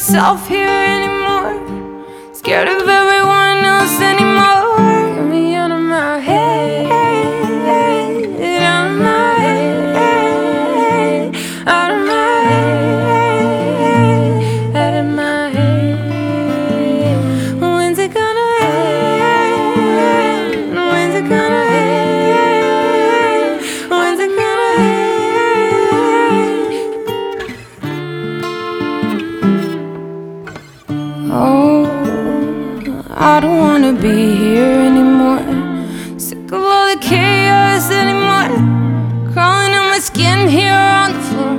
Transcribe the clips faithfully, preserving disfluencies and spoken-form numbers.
myself here anymore. Scared of everyone else anymore. Get me out of my head, out of my head, out of my head, out of my head. When's it gonna end? When's it gonna end? When's it gonna end? Oh, I don't wanna be here anymore. Sick of all the chaos anymore. Crawling in my skin here on the floor.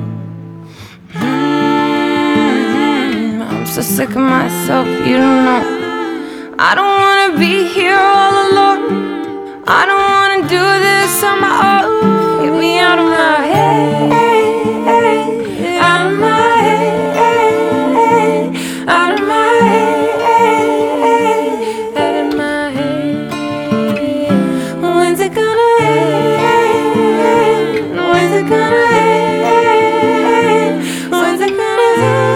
mm, I'm so sick of myself, you don't know. I don't wanna be here all alone. I don't wanna do this on my own. Get me out of my head, out of my head, out of my head. When's it gonna end? When's it gonna end? When's it gonna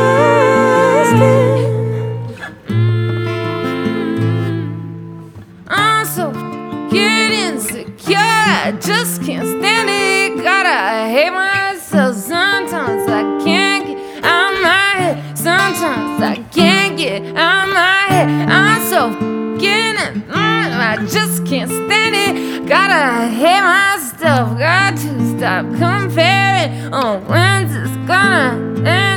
end? I'm so getting insecure, I just can't stand it. Gotta hate myself. Sometimes I can't get out of my head. Sometimes I can't get out of my head. I'm so getting, I just can't stand it. Gotta hate myself. Got to stop comparing. Oh, when's this gonna end?